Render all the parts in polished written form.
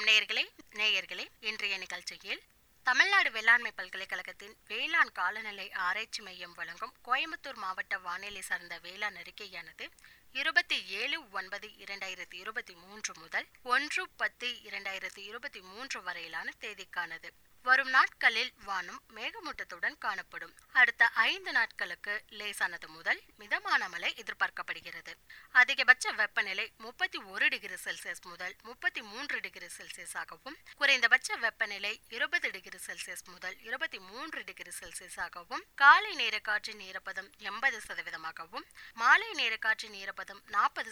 வணக்கம் நேயர்களே, இன்றைய நிகழ்ச்சியில் தமிழ்நாடு வேளாண்மை பல்கலைக்கழகத்தின் வேளாண் காலநிலை ஆராய்ச்சி மையம் வழங்கும் கோயம்புத்தூர் மாவட்ட வானிலை சார்ந்த வேளாண் அறிக்கையானது 27/9/2023 முதல் 1/10/2023 வரையிலான தேதிக்கானது. வரும் நாட்களில் வானம் மேகமூட்டத்துடன் காணப்படும். அடுத்த 5 நாட்களுக்கு லேசானது முதல் மிதமான மழை எதிர்பார்க்கப்படுகிறது. அதிகபட்ச வெப்பநிலை 31 டிகிரி செல்சியஸ் முதல் 33 டிகிரி செல்சியஸ் ஆகவும், குறைந்தபட்ச வெப்பநிலை 20 டிகிரி செல்சியஸ் முதல் 23 டிகிரி செல்சியஸ் ஆகவும், காலை நேர காற்றின் ஈரப்பதம் 80% மாலை நேர காற்றின் ஈரப்பதம்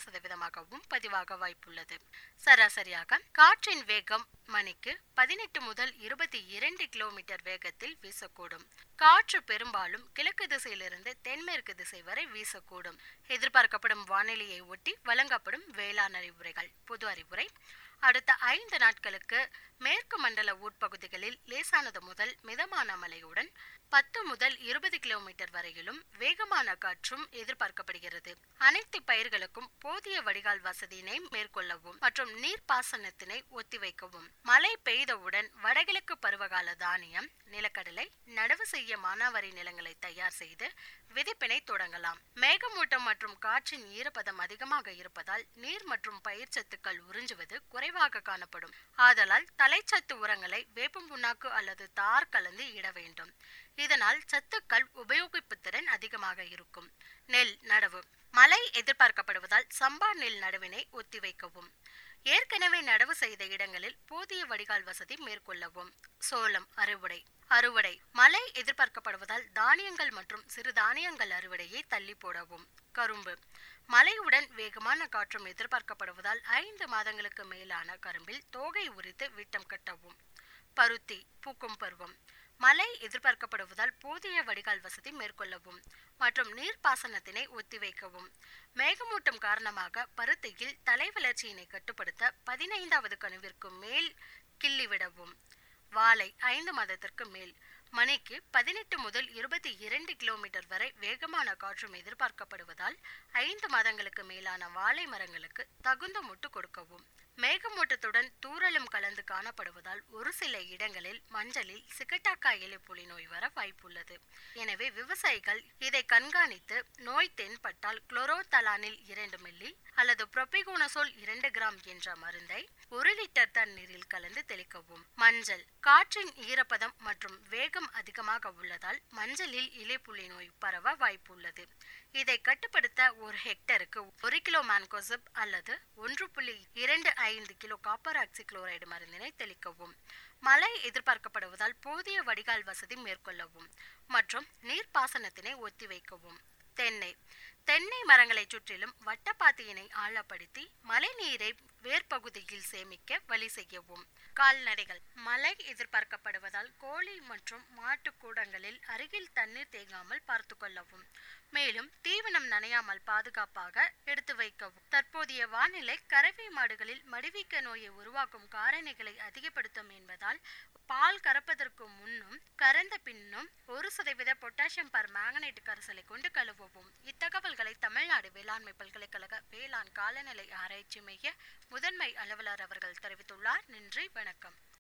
40% பதிவாக வாய்ப்புள்ளது. சராசரியாக காற்றின் வேகம் மணிக்கு 18 முதல் 22 கிலோமீட்டர் வேகத்தில் வீசக்கூடும். காற்று பெரும்பாலும் கிழக்கு திசையிலிருந்து தென்மேற்கு திசை வரை வீசக்கூடும். எதிர்பார்க்கப்படும் வானிலையை ஒட்டி வழங்கப்படும் வேளாண் அறிவுரைகள். பொது அறிவுரை: அடுத்த 5 நாட்களுக்கு மேற்கு மண்டல உட்பகுதிகளில் லேசானது முதல் மிதமான மழையுடன் 10 முதல் 20 கிலோமீட்டர் வரையிலும் வேகமான காற்றும் எதிர்பார்க்கப்படுகிறது. அனைத்து பயிர்களுக்கும் போதிய வடிகால் வசதியினை மேற்கொள்ளவும் மற்றும் நீர்ப்பாசனத்தினை ஒத்திவைக்கவும். மழை பெய்தவுடன் வடகிழக்கு பருவகால தானியம், நிலக்கடலை நடவு செய்ய மானாவாரி நிலங்களை தயார் செய்து விதைப்பினை தொடங்கலாம். மேகமூட்டம் மற்றும் காற்றின் ஈரப்பதம் அதிகமாக இருப்பதால் நீர் மற்றும் பயிர் சத்துக்கள் உறிஞ்சுவது குறைவாக காணப்படும். ஆதலால் தலைச்சத்து உரங்களை வேப்பம் புண்ணாக்கு அல்லது தார் கலந்து இட வேண்டும். இதனால் சத்துக்கள் உபயோகிப்பு திறன் அதிகமாக இருக்கும். நெல் நடவு: மழை எதிர்பார்க்கப்படுவதால் சம்பா நெல் நடவினை ஒத்திவைக்கவும். ஏற்கனவே நடவு செய்த இடங்களில் போதிய வடிகால் வசதி மேற்கொள்ளவும். சோளம் அறுவடை: மழை எதிர்பார்க்கப்படுவதால் தானியங்கள் மற்றும் சிறு தானியங்கள் அறுவடையை தள்ளி போடவும். கரும்பு: மழையுடன் வேகமான காற்றும் எதிர்பார்க்கப்படுவதால் 5 மாதங்களுக்கு மேலான கரும்பில் தோகை உரித்து விட்டம் கட்டவும். பருத்தி பூக்கும் பருவம்: மழை எதிர்பார்க்கப்படுவதால் போதிய வடிகால் வசதி மேற்கொள்ளவும் மற்றும் நீர்ப்பாசனத்தினை ஒத்திவைக்கவும். மேகமூட்டம் காரணமாக பருத்தியில் தலை வளர்ச்சியினை கட்டுப்படுத்த 15வது கணுவிற்கு மேல் கிள்ளிவிடவும். வாழை 5 மாதத்திற்கு மேல்: மணிக்கு 18 முதல் 22 கிலோமீட்டர் வரை வேகமான காற்றும் எதிர்பார்க்கப்படுவதால் 5 மாதங்களுக்கு மேலான வாழை மரங்களுக்கு தகுந்த முட்டு கொடுக்கவும். மேகமூட்டத்துடன் தூறலும் கலந்து காணப்படுவதால் ஒரு சில இடங்களில் மஞ்சளில் சிகட்டாக்காய் இலை புலி நோய் வர வாய்ப்புள்ளது. எனவே விவசாயிகள் இதை கண்காணித்து நோய் தென்பட்டால் குளோரோதலானில் 2 மில்லி அல்லது புரோபிகோனசோல் 2 கிராம் என்ற மருந்தை 1 லிட்டர் தண்ணீரில் கலந்து தெளிக்கவும். மஞ்சள்: காற்றின் ஈரப்பதம் மற்றும் வேகம் அதிகமாக உள்ளதால் மஞ்சளில் இலைப்புள்ளி நோய் பரவ வாய்ப்புள்ளது. இதை கட்டுப்படுத்த ஒரு ஹெக்டருக்கு 1 கிலோ மான்கோசெப் அல்லது 1.25 கிலோ காப்பர் ஆக்சிக்ளோரைடு மருந்தினை தெளிக்கவும். மழை எதிர்பார்க்கப்படுவதால் போதிய வடிகால் வசதி மேற்கொள்ளவும் மற்றும் நீர்ப்பாசனத்தினை ஒத்திவைக்கவும். தென்னை மரங்களை சுற்றிலும் வட்டப்பாத்தியினை ஆழப்படுத்தி மழை நீரை வேர்பகுதியில் சேமிக்க வழி செய்யவும். கால்நடைகள்: மழை எதிர்பார்க்கப்படுவதால் கோழி மற்றும் மாட்டு கூடங்களில் அருகில் தண்ணீர் தேங்காமல் பார்த்து கொள்ளவும். மேலும் தீவனம் நனையாமல் பாதுகாப்பாக எடுத்து வைக்கவும். தற்போதைய வானிலை கறவை மாடுகளில் மடிவீக்க நோயை உருவாக்கும் காரணிகளை அதிகப்படுத்தும் என்பதால் பால் கறப்பதற்கு முன்னும் கறந்த பின்னும் 1% பொட்டாசியம் பர்மாங்கனேட் கரைசலை கொண்டு கழுவவும். இத்தகவல்களை தமிழ்நாடு வேளாண்மை பல்கலைக்கழக வேளாண் காலநிலை ஆராய்ச்சி மைய முதன்மை அலுவலர் அவர்கள் தெரிவித்துள்ளார். நன்றி, வணக்கம்.